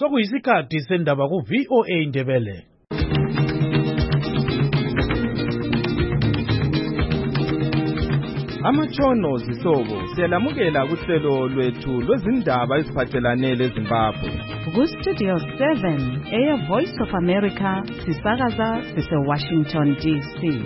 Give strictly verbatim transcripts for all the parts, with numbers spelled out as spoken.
Sokuyisikhathi sendaba ku V O A Indebele. Amatshono zisobo siyalamukela kuhlelo lwethu lwezindaba eziphathelane leZimbabwe. Ku Studio seven, Air Voice of America, sisakaza sise Washington D C.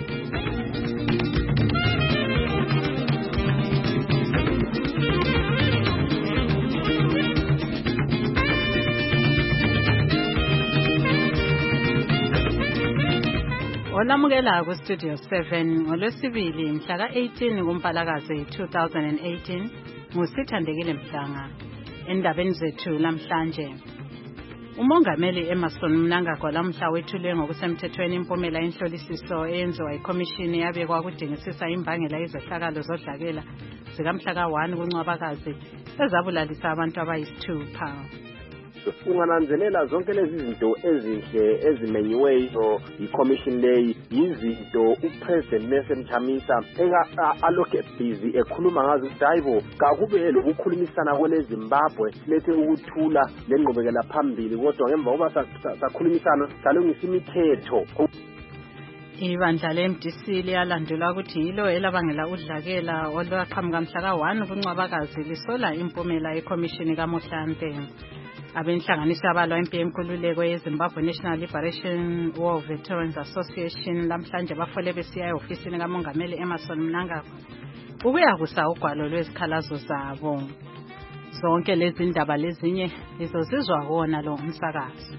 Olamukela ku Studio seven ngolwesibili mhla ka eighteen kuMpalakazi two thousand eighteen ngusithandekile Mhlanga. Endabeni zethu namhlanje, uMongameli Emmerson Mnangagwa lamhla wethule ngokusemthethweni impumela yenhlolisiso eyenziwa ikhomishini yabekwa kudingisisa imbangela yezehlakalo zodlakela zikamhla ka one kuNcwabakazi ezabulalisa abantu abayisithupha. Ungananzelela zonke lezi zinto ezinhle ezimenyiweyo iCommission leyi yizinto uPresident Nelson Chamisa eka alokhe busy ekhuluma ngazo dayibo kakube lokukhulumisana kwele Zimbabwe lethe ukuthula lengqobekela phambili kodwa ngemva kuba sakhulumisana salungisa imithetho. Ibandla le-M D C liyalandula ukuthi yilo elabangela udlakela olwaqhamuka mhla ka one kuNcwabakazi lisola impumela yekhomishini kaMohlante. Abenhlanganiso abalwa impi yenkululeko yeZimbabwe National Liberation War Veterans Association lamhlanje bafole besiya e-ofisini kaMongameli Emmerson Mnangagwa ukuyakusa ugwalo lwezikhalazo zabo. Zonke lezi ndaba lezinye izozizwa wona lo umsakazo.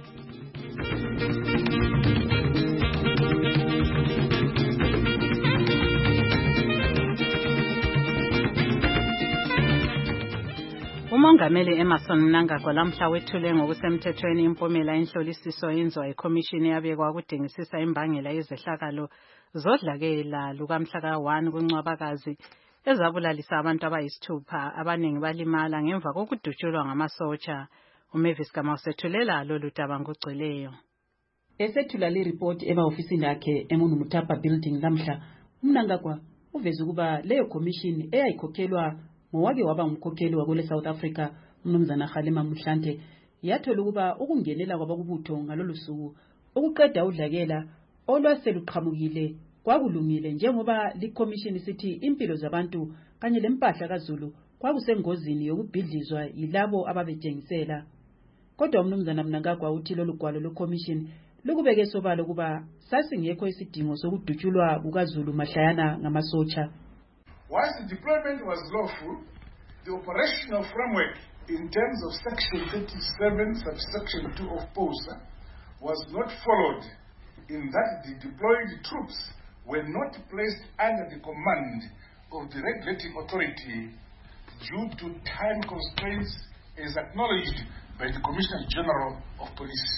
uMongameli Emmerson Mnangagwa lamhla wethule ngokusemthethweni impumela yenhlolisiso yenziwa ikhomishini yabekwa kudingisisa imbangela yezehlakalo zodlakela lukamhla ka one kuNcwabakazi ezabulalisa abantu abayisithupha abaningi balimala ngemva kokudutshulwa ngamasotsha. uMavis Gama usethulela lolu daba ngogcweleyo. Esethula le report ema-ofisini akhe eMunu Mutapa building lamhla, uMnangagwa uveze ukuba leyo commission eyayikhokhelwa ngowake waba umkhokheli wakule South Africa uMnumzana Kgalema Mohlante yathola ukuba ukungenela kwabakubutho ngalolu suku ukuqeda udlakela olwaseluqhamukile kwakulungile njengoba liCommission sithi impilo zabantu kanye lempahla kaZulu kwakusengozini yokubhidlizwa yilabo ababejengisela. Kodwa uMnumzana Mnangagwa uthi lolu gwalo lweCommission lukubeke sobala ukuba sasingekho isidingo sokudutshulwa kukaZulu mahlayana ngamasotsha. Whilst the deployment was lawful, the operational framework in terms of Section thirty-seven, subsection two of POSA was not followed in that the deployed troops were not placed under the command of the regulating authority due to time constraints as acknowledged by the Commissioner General of Police.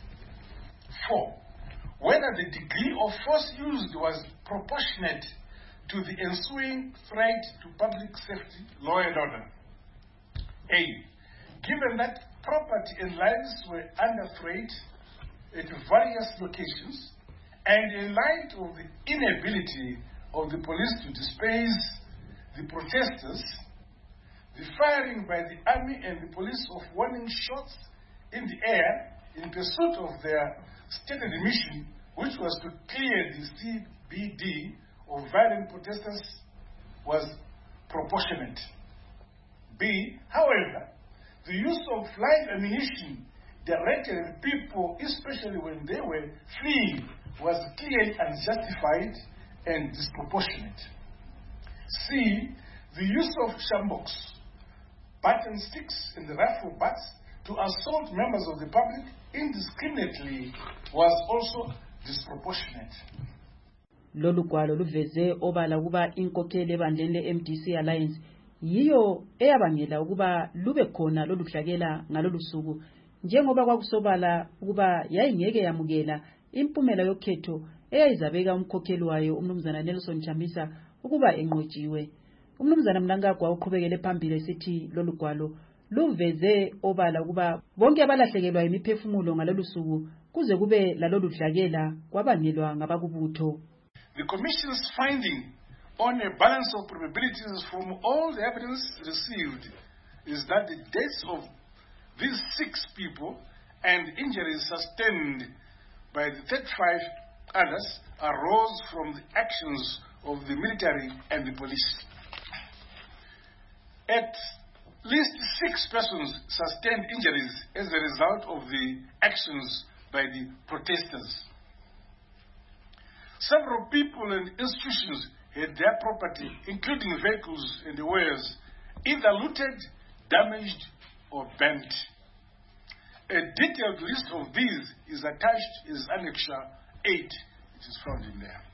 Four, whether the degree of force used was proportionate to the ensuing threat to public safety, law and order. A, given that property and lives were under threat at various locations, and in light of the inability of the police to disperse the protesters, the firing by the army and the police of warning shots in the air in pursuit of their stated mission, which was to clear the C B D of violent protesters, was proportionate. B, however, the use of live ammunition directed at people, especially when they were fleeing, was clearly unjustified and disproportionate. C, the use of shambox, button sticks and rifle butts to assault members of the public indiscriminately was also disproportionate. Lolu gwalo luveze obala kuba inkokheli ebandleni le-M D C Alliance yiyo eyabangela ukuba lube khona lolu dlakela ngalolu suku njengoba kwakusobala ukuba yayingeke yamukela impumela yokhetho eyayizabeka umkhokheli wayo uMnumzana Nelson Chamisa ukuba enqotshiwe. uMnumzana Mnangagwa uqhubekele phambili esithi lolu gwalo luveze obala ukuba bonke abalahlekelwa imiphefumulo ngalolu suku kuze kube lalolu dlakela kwabangelwa ngabakubutho. The Commission's finding on a balance of probabilities from all the evidence received is that the deaths of these six people and injuries sustained by the thirty-five others arose from the actions of the military and the police. At least six persons sustained injuries as a result of the actions by the protesters. Several people and institutions had their property, including vehicles and wares, either looted, damaged, or burnt. A detailed list of these is attached as Annexure eight, which is found in there.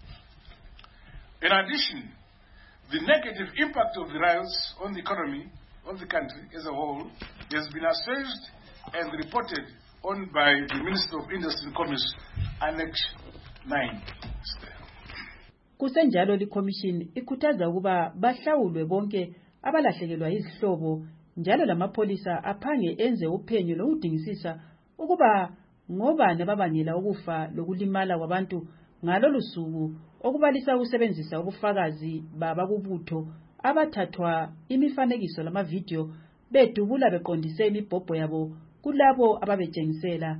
In addition, the negative impact of the riots on the economy of the country as a whole has been assessed and reported on by the Minister of Industry and Commerce, Annex nine. Kusenjalo likhomishini ikhuthaza ukuba bahlawulwe bonke abalahlekelwa izihlobo njalo lamapholisa aphange enze uphenyo lokudingisisa ukuba ngobani ababangela ukufa lokulimala kwabantu ngalolu suku okubalisa ukusebenzisa ubufakazi babakubutho abathathwa imifanekiso lamavidiyo bedubula beqondise imibhobho yabo kulabo ababetshengisela.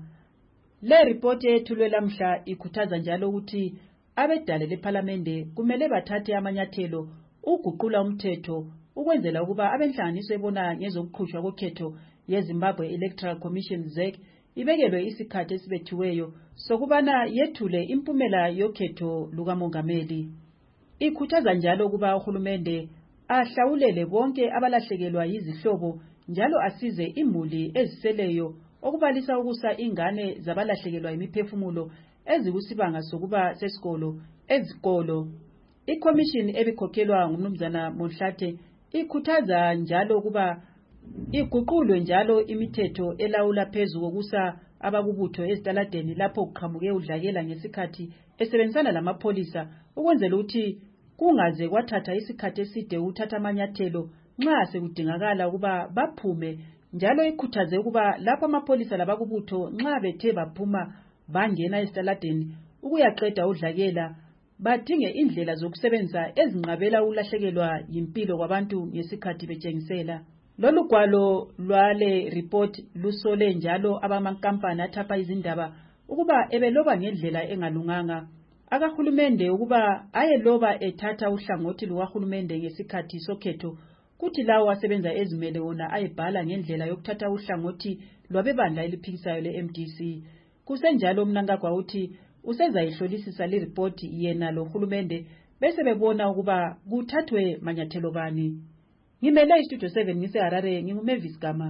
Le report yethulwe lamhla ikhuthaza njalo ukuthi abedale leParliament kumele bathathe amanyathelo uguqula umthetho ukwenzela ukuba abenhlanganiso ebona ngezokuqhutshwa kokhetho yeZimbabwe Electoral Commission Z E C ibekelwe isikhathi esibethiweyo sokubana yethule impumela yokhetho lukamongameli. Ikhuthaza njalo ukuba uhulumende ahlawulele bonke abalahlekelwa yizihlobo njalo asize imuli eziseleyo okubalisa ukusa ingane zabalahlekelwa imiphefumulo ezikusibanga sokuba sesikolo ezikolo. Ikomishini ebikhokhelwa ngumnumzana Monhlathe ikhuthaza njalo ukuba iguqulwe njalo imithetho elawula phezu kokusa abakubutho ezitaladeni lapho kuqhamuke udlakela ngesikhathi esebenzisana lamapholisa ukwenzela ukuthi kungaze kwathatha isikhathi eside ukuthatha amanyathelo nxa sekudingakala ukuba baphume njalo ikhuthaze ukuba lapho amapholisa labakubutho nxa bethe baphuma bangena ezitaladeni ukuyaqeda udlakela badinge indlela zokusebenza ezinqabela ulahlekelwa yimpilo kwabantu ngesikhathi betshengisela. Lolu gwalo lwale report lusole njalo abamankampani athapha izindaba ukuba ebeloba ngendlela engalunganga akahulumende ukuba ayeloba ethatha uhlangothi lukahulumende ngesikhathi sokhetho kuthi lawo asebenza ezimele wona ayebhala ngendlela yokuthatha uhlangothi lwabebandla eliphikisayo le-M D C. Kusenjalo Mnangagwa uthi usezayihlolisisa le report yena lo hulumende bese bebona ukuba kuthathwe manyathelo bani. Ngimele iStudio seven ngiseHarare nginguMavis Gama.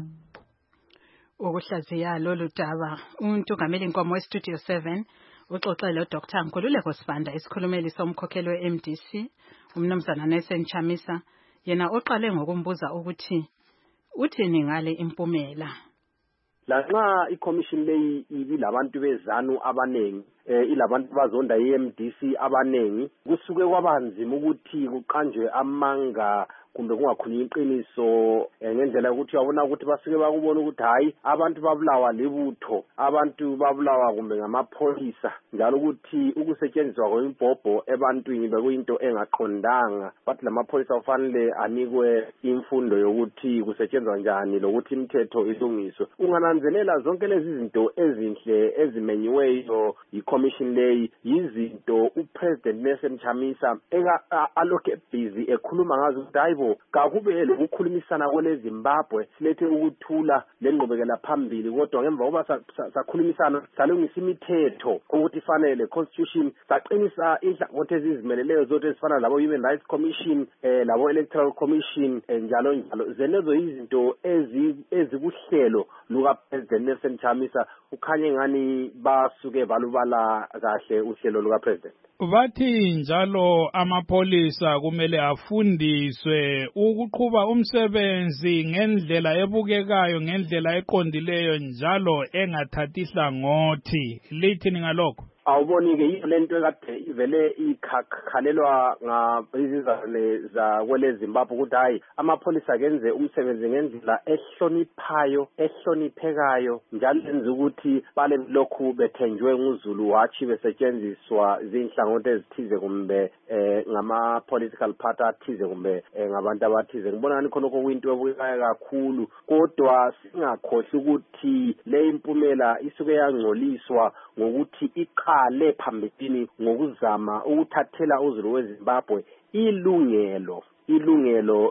Ukuhlaziya lolu daba untungameli inkomo weStudio seven uxoxele uDr Nkululeko Sibanda isikhulumeli somkhokheli we-M D C umnumzana Nelson Chamisa yena oqale ngokumbuza ukuthi uthini ngale impumela. Lanxa iCommission leyi ibilabantu bezanu abanengi eh ilabantu bazonda i-M D C abanengi kusuke kwabanzima ukuthi kuqanjwe amanga kumbe kungakhulunywa iqiniso ngendlela ukuthi uyabona ukuthi basuke bakubona ukuthi hayi abantu babulawa libutho abantu babulawa kumbe ngamapholisa njalo ukuthi ukusetshenziswa kwemibhobho ebantwini bekuyinto engaqondanga bathi lamapholisa kufanele anikwe imfundo yokuthi kusetshenzwa njani lokuthi imithetho ilungiswe. Ungananzelela zonke lezi zinto ezinhle ezimenyiweyo iCommission leyi yizinto uPresident Nelson Chamisa eka aloke busy ekhuluma ngazo ukuthi hayibo kakube lokukhulumisana kwele Zimbabwe silethe ukuthula lenqubekela phambili kodwa ngemva kuba sakhulumisana salungisa imithetho ukuthi fanele constitution saqinisa inhlangothi ezizimeleleyo zonke ezifana labo Human Rights Commission eh labo Electoral Commission njalo njalo zenezo izinto ezikuhlelo luka President Nelson Chamisa ukhanye ngani basuke balubala kahle uhlelo luka President. Bathi njalo amapholisa kumele afundiswe ukuqhuba umsebenzi ngendlela ebukekayo ngendlela eqondileyo njalo engathathi hlangothi. Lithini ngalokho? awuboni-ke yiyo lento ekade ivele ikhalelwa ngabizizane zakwele Zimbabwe ukuthi hayi amapholisa akenze umsebenzi ngendlela ehloniphayo ehloniphekayo njalo lenza ukuthi bale lokhu bethenjwe nguZulu watchi besetshenziswa zinhlangothi ezithize kumbe eh, ngama political party athize kumbe eh, ngabantu abathize. Ngibona ngani khona okuyinto ebukekayo kakhulu, kodwa singakhohlwa ukuthi le impumela isuke yangcoliswa ngokuthi iqale phambili ngokuzama ukuthathela uZulu weZimbabwe ilungelo ilungelo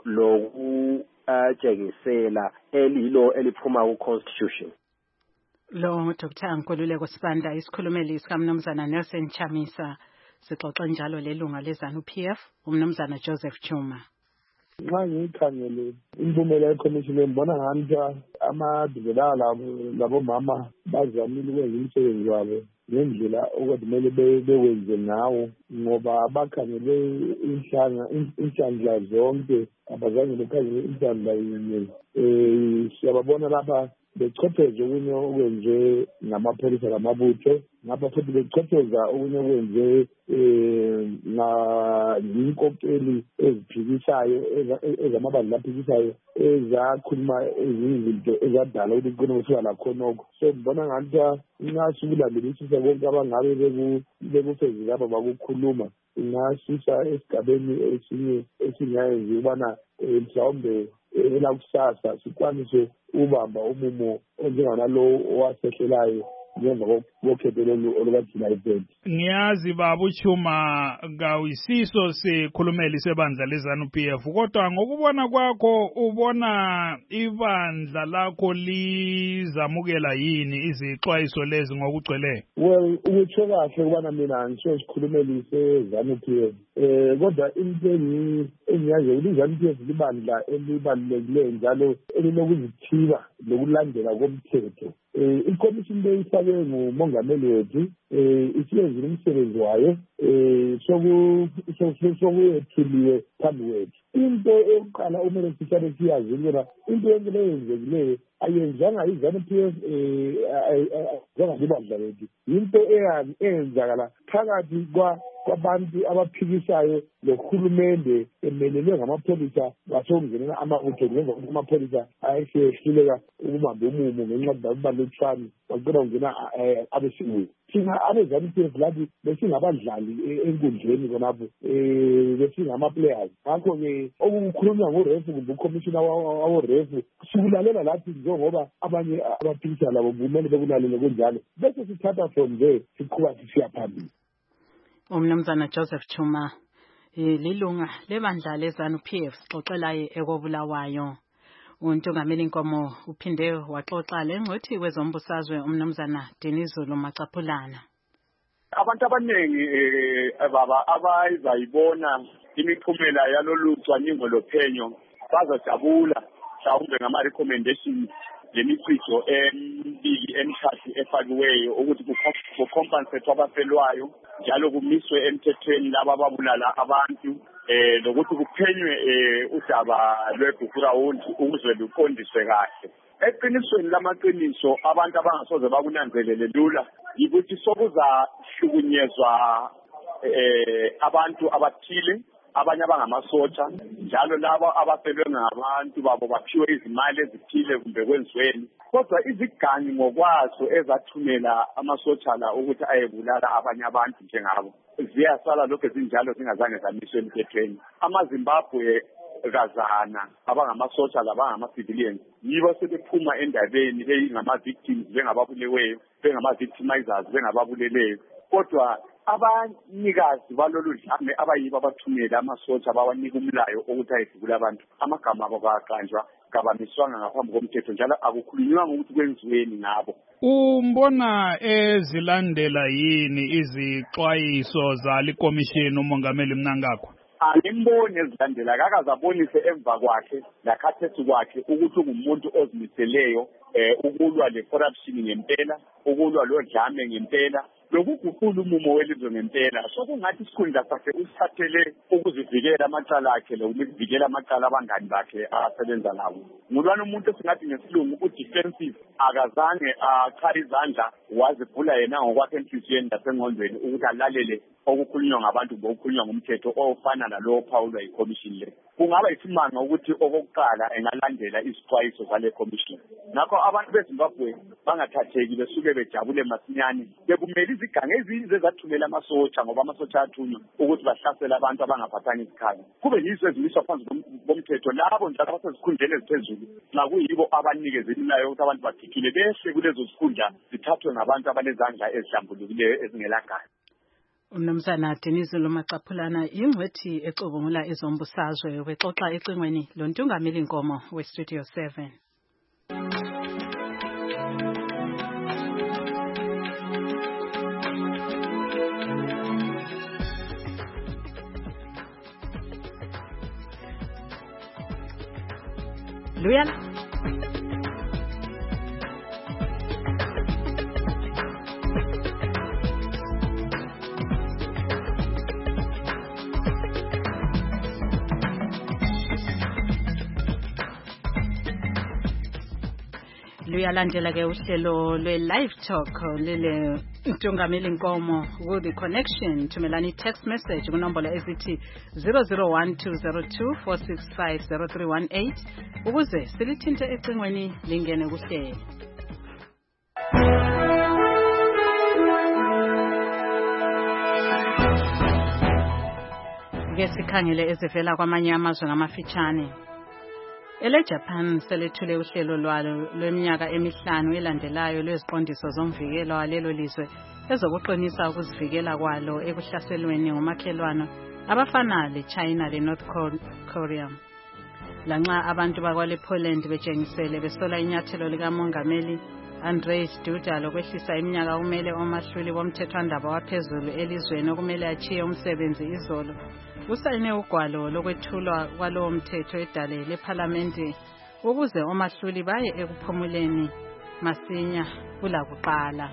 lokuthengisela elilo eliphuma ku-constitution. Lo Doctor Nkululeko Sibanda isikhulumeli sikaMnumzana Nelson Chamisa, sixoxe njalo lelunga leZANU-P F uMnumzana Joseph Chuma. Nxa ngikhangele impumela yekhomishini ngibona ngathi amadivela labo mama bazamile ukwenza umsebenzi wabo ngendlela okudimele bewenze ngawo, ngoba abakhangele inhlanga inhlanhla zonke abazange bekhangele inhlanhla yinye. Eh siyababona lapha bechopheze okunye okwenze ngamapholisa lamabutho, ngapha futhi bechopheza okunye okwenze eh na inkokeli eziphikisayo ezamabandla aphikisayo ezakhuluma izinto ezadala ukuthi kuno kusuka la khonoko. So ngibona ngathi ingasukulandelisisa konke abangabe bekufezi lapha bakukhuluma, ingasusa esigabeni esinye esingayenzi ukubana mhlawumbe elakusasa sikwanise ubamba umumo onjenganalo owasehlelayo ngemva kokhethelelo olukajulayi third. Ngiyazi baba uChuma kawisiso sikhulumeli sebandla leZANU-P F, kodwa ngokubona kwakho ubona ibandla lakho lizamukela yini izixwayiso lezi ngokugcweleyo? Well, ukutsho kahle ukubana mina ngisho sikhulumeli seZANU-P F, eh kodwa into engiyazi ukuthi iZANU-P F libandla elibalulekileyo njalo elinokuzithiba lokulandela komthetho. Eh ikomishini beyifake ngumongameli wethu eh isiyenzile umsebenzi wayo eh soku sokuyethuliwe phambi kwethu. Into eyokuqala umele sihlale siyazi ukuthi into yonke eyenzekileyo ayenzanga iZANU-P F eh njengabandla lethu, into eyenzakala phakathi kwa kwabantu abaphikisayo lohulumende emelelwe ngamapholisa basokungenela amabutho ngenza ukuthi amapholisa ayehluleka ukubamba umumo ngenxa yokubalutshwana baqeda ukungena abesilungu. Thina abeZANU-P F lathi besingabadlali enkundleni khonapho um besingama-players. Ngakho-ke okukhulunywa ngorefu kumbe ukhomishina waworefu sikulalela lathi njengoba abanye abaphikisa labo kumele bekulalele kunjalo, bese sithatha from there siqhuba sisiya phambili. uMnumzana Joseph Chuma lilunga lebandla leZANU-P F sixoxelaye ekobulawayo. Untungameli Nkomo uphinde waxoxa lengcothi kwezombusazwe uMnumzana Dinizulu Macaphulana. Abantu abaningi baba abayizayibona imiphumela yalolu cwaningo lophenyo bazajabula mhlawumbe ngama recommendations lemicijo emibili emithathu efakiweyo ukuthi kucompensate abafelwayo njalo kumiswe emthethweni laba ababulala abantu eh lokuthi kuphenywe udaba lweBukurawundi ukuze luqondiswe kahle. Eqinisweni lamaqiniso abantu abangasoze bakunanzelele lula ukuthi sokuzahlukunyezwa eh abantu abathile, abanye abangamasotsha, njalo labo abafelwe ngabantu babo baphiwe izimali ezithile kumbe kwenzweni. Kodwa izigangi ngokwazo ezathumela amasotsha la ukuthi ayebulala abanye abantu njengabo ziyasala lokho zinjalo zingazange zamiswe emthethweni. AmaZimbabwe kazana abangamasotsha labangama-civilians yibo sebephuma endabeni beyingama-victims, bengababuleweyo, bengama-victimizers, bengababuleleyo. Kodwa abanikazi balolu dlame abayibo abathumela amasotsha bawanika umlayo ukuthi ayedubula abantu, amagama abo kaqanjwa kabamiswanga ngaphambi komthetho njalo akukhulunywanga ukuthi kwenziweni ngabo. Umbona ezilandela yini izixwayiso zalikomishini umongameli Mnangagwa? Angimbone ezilandela kakazabonise emva kwakhe lakhathethi kwakhe ukuthi ungumuntu ozimiseleyo eh ukulwa le corruption ngempela, ukulwa lo dlame ngempela, lokuguqula umumo welizwe ngempela sokungathi isikhundla sakhe usithathele ukuzivikela amacala akhe lokuvikela amacala abangani bakhe asebenza nabo. Ngulwana umuntu esingathi ngesilungu u-defensive akazange achaza izandla wazivula yena ngokwakhe enhliziyweni nasengqondweni ukuthi alalele okukhulunywa ngabantu ngokukhulunywa ngumthetho ofana nalowo phawulwa yikhomishini le. Kungaba isimanga ukuthi okokuqala engalandela izixwayiso zale commission. Ngakho abantu beZimbabwe bangathatheki besuke bejabule masinyane bekumele izigange ezize zathumela amasotsha ngoba amasotsha athunywa ukuthi bahlasela abantu abangaphathanga isikhali. Kube yizo ezimiswa phansi bomthetho labo njalo abasezikundleni eziphezulu nakuyibo abanikezelelayo ukuthi abantu bakhithile behle kulezo zikhundla zithathwe ngabantu abanezandla ezihlambulukileyo ezingelagani. Umnumzana Denise Lumacaphulana ingcwethi ecubungula izombusazwe wexoxa ecingweni lontungameli inkomo we-Studio seven. Luyala luyalandela ke uhlelo lwe-live talk lele Ntungameli Nkomo with the connection thumelani text message kunombolo ezithi zero zero one two zero two four six five zero three one eight ukuze silithinte ecingweni lingene kuhlelo. Ke sikhangele ezivela kwamanye amazwe ngamafitshane. Ele Japan selethule uhlelo lwalo lweminyaka emihlanu elandelayo lweziqondiso zomvikelo walelo lizwe ezokuqinisa ukuzivikela kwalo ekuhlaselweni ngomakhelwana abafana leChina leNorth Korea. Lanxa abantu bakwale Poland betshengisele besola inyathelo likamongameli Andrzej Duda lokwehlisa iminyaka kumele omahluli bomthethwandaba waphezulu elizweni okumele achiye umsebenzi izolo. Usayine ugwalo lokwethulwa kwalowo mthetho edale lePhalamende ukuze omahluli baye ekuphumuleni masinya kula kuqala.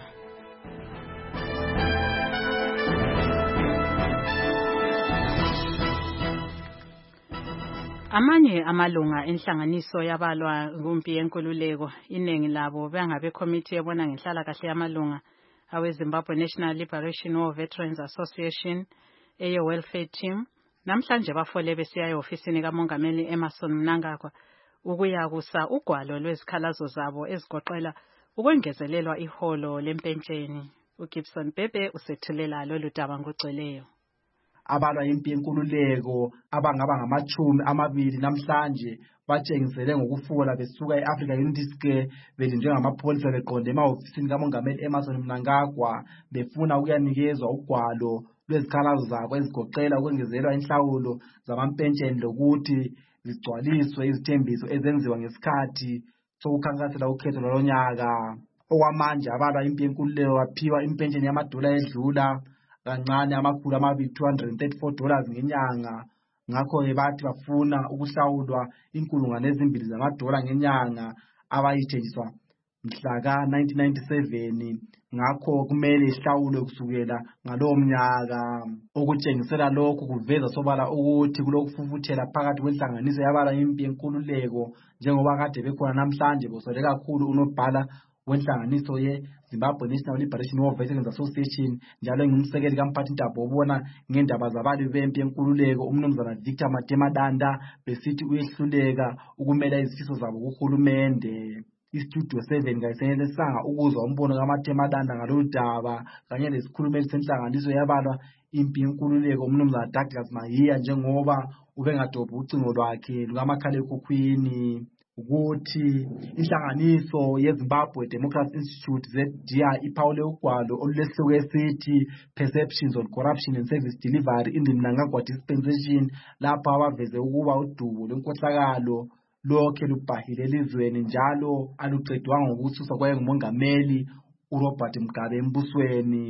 Amanye amalunga enhlanganiso yabalwa kumpi yenkululeko iningi labo bangabe committee ebona ngenhlala kahle yamalunga awe Zimbabwe National Liberation War Veterans Association eyo welfare team. Namhlanje bafole besiya eofisini kamongameli Emmerson Mnangagwa ukuyakusa ugwalo lwezikhalazo zabo ezigoqela ukwengezelelwa iholo lempentsheni. uGibson Bebe usethulela lolu daba ngoceleyo. Abalwa impi yenkululeko abangaba ngamachumi amabili namhlanje batshengisele ngokufula besuka eAfrica Unity Square belindwe ngamapholisa beqonde emahofisini kamongameli Emmerson Mnangagwa befuna ukuyanikezwa ugwalo lwezikhalazo zabo ezigoqela ukwengezelwa inhlawulo zamampensheni lokuthi zigcwaliswe izithembiso ezenziwa ngesikhathi sokukhankasela ukhetho lonyaka. Okwamanje abalwa impi yenkululeko baphiwa impensheni yamadola edlula kancane amakhulu amabili two hundred thirty-four dollars ngenyanga. Ngakho bathi bafuna ukuhlawulwa inkulungwane ezimbili zamadola ngenyanga abayithenjiswa mhla ka nineteen ninety-seven. Ngakho kumele ihlawulwe kusukela ngalowo mnyaka. Okutshengisela lokhu kuveza sobala ukuthi kulokufufuthela phakathi kwenhlanganiso yabala impi yenkululeko njengoba kade bekhona namhlanje bosole kakhulu unobhala wenhlanganiso ye Zimbabwe National Liberation War Veterans Association njalo ngumsekeli kamphathintambo obona ngendaba zabali bempi yenkululeko umnumzana Victor Matemadanda besithi uyehluleka ukumela izifiso zabo kuhulumende. iStudio seven kayisenelisanga ukuzwa umbono kaMatemadanda ngalolu daba kanye lesikhulumeli senhlanganiso yabalwa impi yenkululeko umnumzana Douglas Mahiya njengoba ubengadobha ucingo lwakhe lukamakhalekhukhwini ukuthi inhlanganiso yeZimbabwe Democracy Institute Z D I iphawule ugwalo olulesihloko esithi Perceptions on Corruption and Service Delivery in the Mnangagwa Dispensation lapha abaveze ukuba udubo lwenkohlakalo lokhe lubhahile elizweni njalo aluqedwanga ngokususwa kwaye ngumongameli uRobert Mugabe embusweni.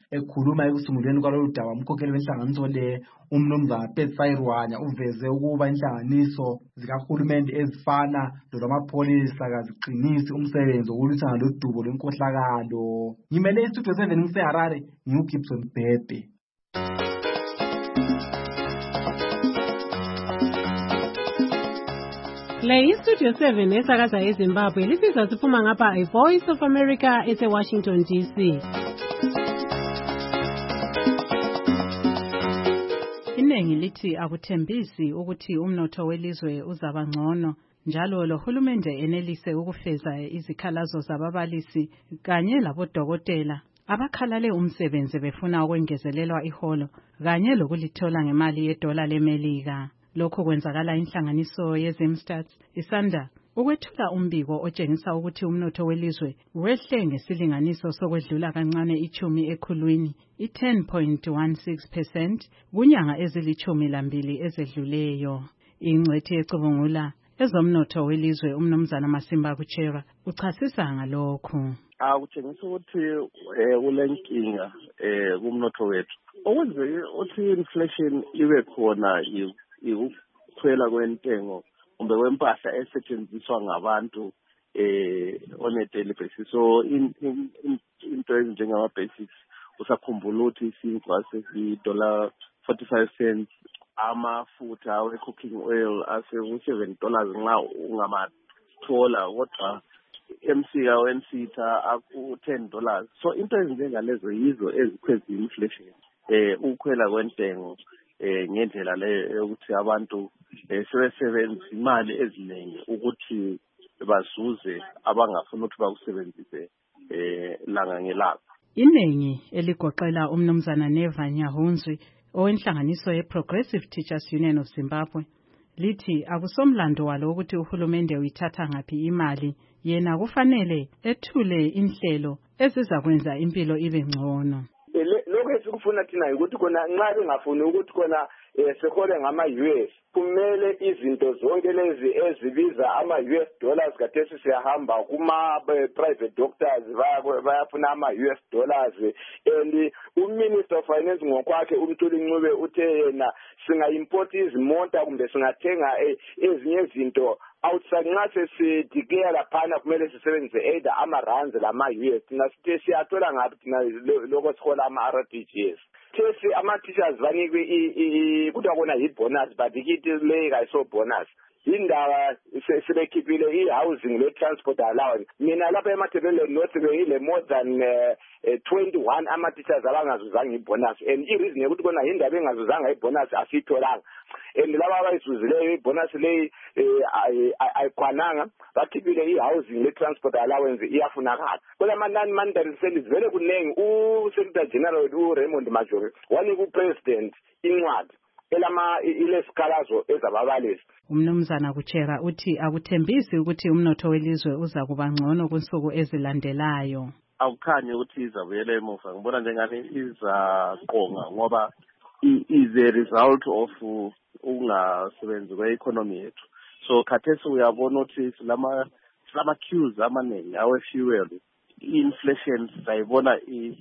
ekhuluma ekusungulweni kwalolu daba umkhokheli wenhlanganiso le umnumzana Petsai Rwanya uveze ukuba inhlanganiso zikahulumende ezifana lolwamapholisa kaziqinisi umsebenzi wokulwisana lodubo lwenkohlakalo. Ngimele istudio seven ngiseHarare ngiuGibson Bhebhe. Le istudio seven esakaza eZimbabwe lisizwa siphuma ngapha iVoice of America eseWashington D C. Iningi lithi akuthembisi ukuthi umnotho welizwe uzaba ngcono njalo lohulumende enelise ukufeza izikhalazo zababalisi kanye labodokotela abakhalale umsebenzi befuna ukwengezelelwa iholo kanye lokulithola ngemali yedola leMelika. Lokho kwenzakala inhlanganiso yeZimstats isanda ukwethula umbiko otshengisa ukuthi umnotho welizwe wehle ngesilinganiso sokwedlula kancane ichumi ekhulwini i-ten point one six percent kunyanga ezilichumi lambili ezedluleyo. Ingcwethi ecubungula ezomnotho welizwe umnumzana Masimba Kuchera uchasisa ngalokho. Ah kutshengisa ukuthi eh kulenkinga eh kumnotho wethu. Okwenze uthi inflation ibe khona ukukhwela kwentengo kumbe kwempahla esetshenziswa ngabantu eh on a daily basis. So in into ezinjengama basics usakhumbula ukuthi isinkwa sesi dollar forty-five cents, amafutha we cooking oil ase u seven dollars nxa ungamathola kodwa emsika wensitha aku ten dollars. So into ezinjengalezo yizo ezikhweza inflation eh ukukhwela kwentengo eh ngendlela le ukuthi abantu sebesebenza imali eziningi ukuthi bazuze abangafuna ukuthi bakusebenzise eh langa ngelanga. Iningi eligoqela umnumzana Neva Nyahunzwi owenhlanganiso ye-Progressive Teachers Union of Zimbabwe lithi akusomlando walo ukuthi uhulumende uyithatha ngaphi imali, yena kufanele ethule inhlelo ezizakwenza impilo ibe ngcono. Lokho esikufuna thina ukuthi kona nxa bengafuni ukuthi kona sekhole ngama-U S kumele izinto zonke lezi ezibiza ama-U S dollars kathesi siyahamba kuma-private doctors bayafuna ama-U S dollars and uminister of finance ngokwakhe uMthuli Ncube uthe yena singa-import izimota kumbe singathenga ezinye izinto outside nxa sesideclare laphana kumele sisebenzise either ama-rands lama-U S thina sithe siyathola ngaphi thina lokho sihola ama-R T G S. Thesi ama-teachers banikwe kuthiwa kona yi-bonus but ikithi le kayiso-bonus. Indaba sebekhiphile i-housing le-transport allowance. Mina lapha eMatabeleland North beyile more than twenty-one ama-teachers abangazuzanga i-bonus and i-reason yokuthi kona indaba engazuzanga i-bonus asiyitholanga. And laba abayizuzileyo i-bonus leyi ayikhwananga bakhiphile i-housing le-transport allowance iyafunakala. Kodwa ama-non-monetary service vele kunengi u-Secretary General u-Raymond Majori wanika u-President incwadi elama ilesikhalazo ezababalisi. Umnumzana Kuchera uthi akuthembisi ukuthi umnotho welizwe uza kuba ngcono kunsuku ezilandelayo. Awukhanye ukuthi izabuyela emuva, ngibona njengani izaqonga ngoba is a result of ukungasebenzi kwe-economy yethu. So khathesi uyabona ukuthi silama silama queues amaningi awe-fuel, i-inflation sayibona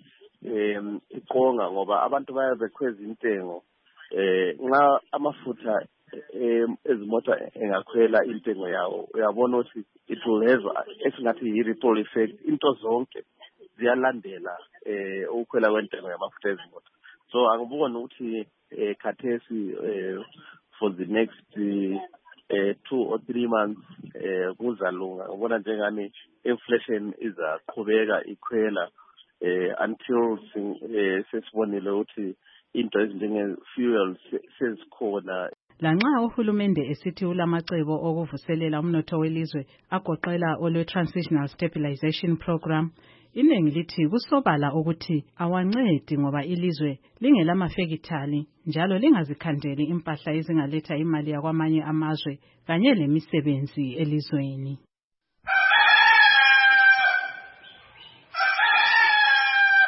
iqonga ngoba abantu bayabekhweza intengo. Eh nxa amafutha ezimota engakhwela intengo yawo uyabona ukuthi it will have esingathi yi-ripple effect, into zonke ziyalandela eh ukukhwela kwentengo yamafutha ezimota. So angiboni ukuthi khathesi for the next uh, two or three months kuzalunga. Ngibona njengani inflation izaqhubeka ikhwela until sesibonile ukuthi into ezinjenge-fuel sezikhona. Lanxa uhulumende esithi ulamacebo okuvuselela umnotho welizwe agoqela olwe-Transitional Stabilization Program, iningi lithi kusobala ukuthi awancedi ngoba ilizwe lingelamafekithali njalo lingazikhandeli impahla ezingaletha imali yakwamanye amazwe kanye lemisebenzi elizweni.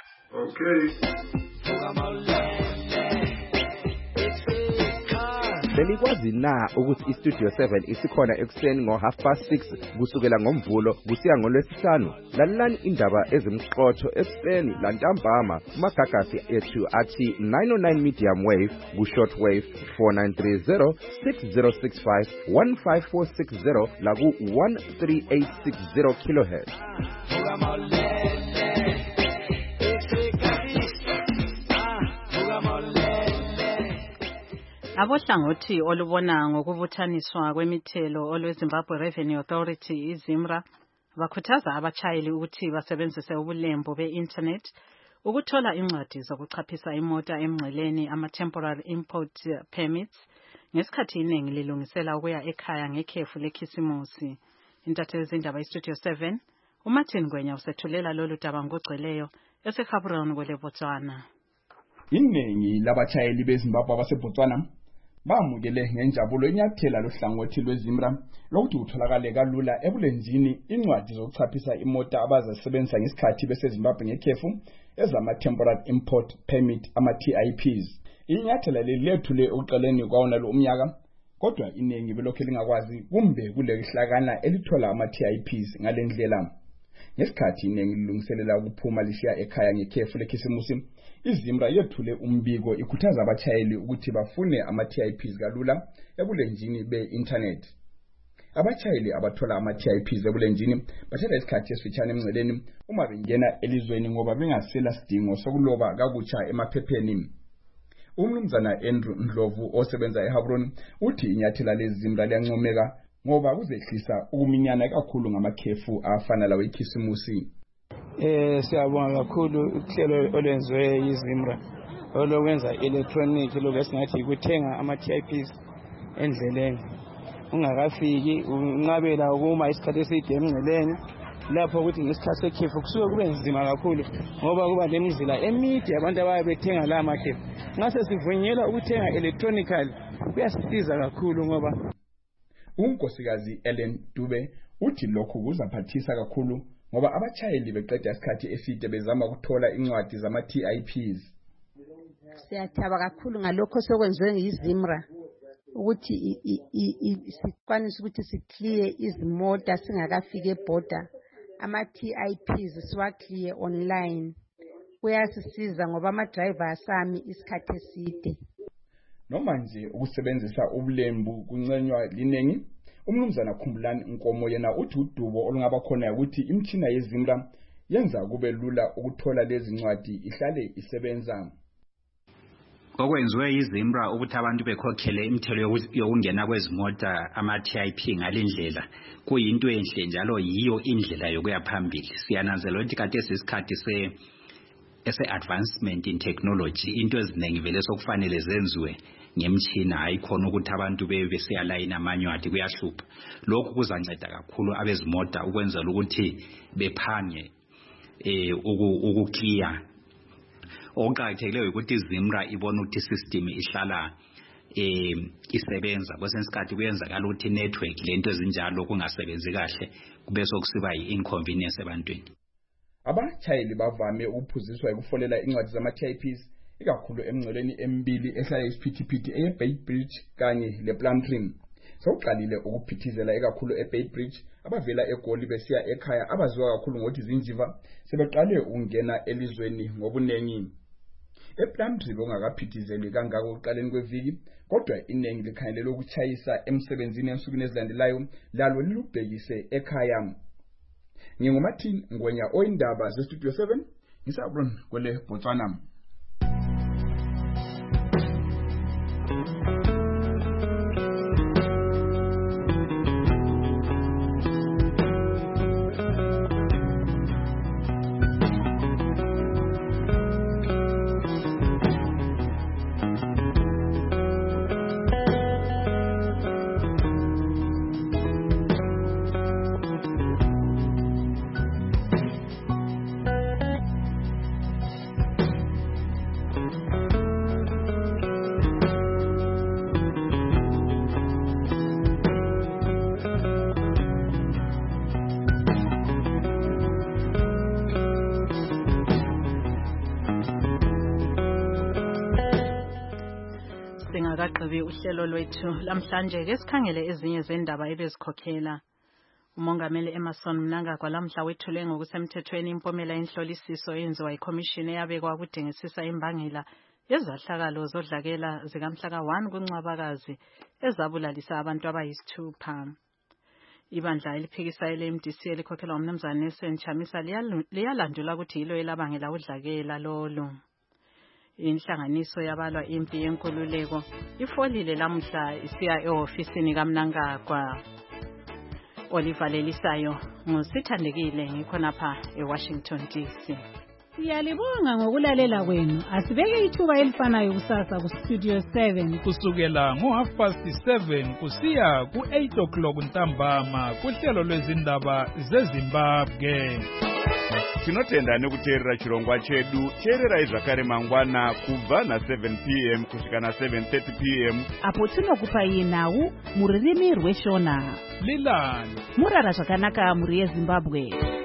Okay. belikwazi na ukuthi iStudio seven isikhona ekuseni ngo half past six kusukela ngoMvulo kusiya ngoLwesihlanu? Lalelani indaba ezimqotho ekuseni lantambama kumagagasi ethu athi nine oh nine medium wave ku shortwave four nine three zero six zero six five one five four six zero la ku one three eight six zero kilohertz. Abohlangothi olubona ngokubuthaniswa kwemithelo olweZimbabwe Revenue Authority iZIMRA bakhuthaza abachayeli ukuthi basebenzise ubulembu be-internet ukuthola incwadi zokuchaphisa imota emngceleni ama-temporary import permits ngesikhathi iningi lilungisela ukuya ekhaya ngekhefu lekhisimusi. Intatheli zindaba iStudio seven uMartin Gwenya usethulela lolu daba ngokugcweleyo eseGaborone kwele Botswana. Iningi labachayeli beZimbabwe abaseBotswana bamukele ngenjabulo inyathela lohlangothi lweZIMRA lokuthi utholakale kalula ebulenjini incwadi zokuchaphisa imota abazasebenzisa ngesikhathi beseZimbabwe ngekhefu ezama temporary import permit ama T I Ps. Inyathela lelethule uqaleni kwawona lo umnyaka kodwa iningi belokhe lingakwazi kumbe kulehlakana elithola ama T I Ps ngalendlela. Ngesikhathi iningi lilungiselela ukuphuma lishiya ekhaya ngekhefu lekhisimusi, iZIMRA yethule umbiko ikhuthaza abachayeli ukuthi bafune ama T I Ps kalula ebulenjini be-internet. Abachayeli abathola ama T I Ps ebulenjini bathatha isikhathi esifitshane emngceleni uma bengena elizweni ngoba bengasela sidingo sokuloba kakutsha emaphepheni. Umnumzana Andrew Ndlovu osebenza eGaborone uthi inyathela leZIMRA liyancomeka ngoba kuzehlisa ukuminyana kakhulu ngamakhefu afana lawo ekhisimusi. Eh siyabonga kakhulu uhlelo olwenziwe yiZIMRA olokwenza electronic lokusingathi ukuthenga ama T I Ps endleleni ungakafiki unqabela ukuma isikhathi eside emngceleni lapho ukuthi ngesikhathi sekhefu kusuke kube nzima kakhulu ngoba kuba lemizila emide abantu abaye bethenga la makhefu. Ngase sivunyelwa ukuthenga electronically kuyasisiza kakhulu ngoba unkosikazi Ellen Dube uthi lokhu kuzaphathisa kakhulu ngoba abachayeli beqeda isikhathi eside bezama ukuthola incwadi zama T I Ps. Siyathaba kakhulu ngalokho sokwenziwe yiZIMRA ukuthi sikwanise ukuthi siclear izimota singakafike eborder ama T I Ps siwa clear online. Kuyasisiza ngoba ama drivers ami isikhathi eside. Noma nje ukusebenzisa ubulembu kuncenywa linengi, umnumzana Khumbulani Nkomo yena uthi udubo olungaba khona ukuthi imithina yeZIMRA yenza kube lula ukuthola lezi ncwadi ihlale isebenza. Okwenziwe yiZIMRA ukuthi abantu bekhokhele imithelo yokungena kwezimota ama T I P ngalendlela kuyinto enhle njalo yiyo indlela yokuya phambili. Siyananzela ukuthi kade sesikhathi se ese advancement in technology into ezinengi vele sokufanele zenziwe ngemtshina ayikhona ukuthi abantu bebe besiyalayina amanywadi kuyahlupha. Lokhu kuzanceda kakhulu abezimoto ukwenzela ukuthi bephange eh ukukliya. Okuqhakathekileyo ukuthi iZIMRA ibona ukuthi system ihlala eh isebenza kwesensikhathi kuyenzakala ukuthi network lento ezinjalo kungasebenzi kahle kube sokusiba yi-inconvenience ebantwini. Abachayeli bavame ukuphuziswa ukufolela incwadi zama T I Ps ikakhulu emngceleni emibili ehlala isiphithiphithi eBeitbridge kanye lePlumtree. Sokuqalile ukuphithizela ekakhulu eBeitbridge abavela eGoli besiya ekhaya abaziwa kakhulu ngokuthi zinjiva sebeqale ukungena elizweni ngobunengi. ePlumtree bongakaphithizeli kangako uqaleni kweviki kodwa iningi likhangelele ukuchayisa emsebenzini ensukwini ezilandelayo lalo lilubhekise ekhaya. NginguMartin Ngwenya oyindaba zeStudio seven ngisabrun kwele Botswana. Singakagqibi uhlelo lwethu lamhlanje ke sikhangele ezinye zendaba ebezikhokhela. Umongameli Emmerson Mnangagwa lamhla wethule ngokusemthethweni impumela yenhlolisiso eyenziwa yikhomishini eyabekwa ukudingisisa imbangela yezahlakalo zodlakela zikamhla ka one kuNcwabakazi ezabulalisa abantu abayisithupha. Ibandla eliphikisayo le-M D C elikhokhelwa umnumzana Nelson Chamisa liyalandula ukuthi yilo elabangela udlakela lolo. Inhlanganiso yabalwa impi yenkululeko ifolile lamhla isiya e-ofisini kaMnangagwa. Oliver Lelisayo ngusithandekile ngikhonapha eWashington D C. Siyalibonga ngokulalela kwenu. Asibeke ithuba elifanayo kusasa ku Studio seven kusukela ngo half past seven kusiya ku eight o'clock ntambama kuhlelo lwezindaba zeZimbabwe. Tinotenda nekuteerera chirongwa chedu. Teerera zvakare mangwana kubva na seven p m kusvika na seven thirty p m apo tinokupai nhau mururimi rweshona. Lilani murara zvakanaka muri yeZimbabwe.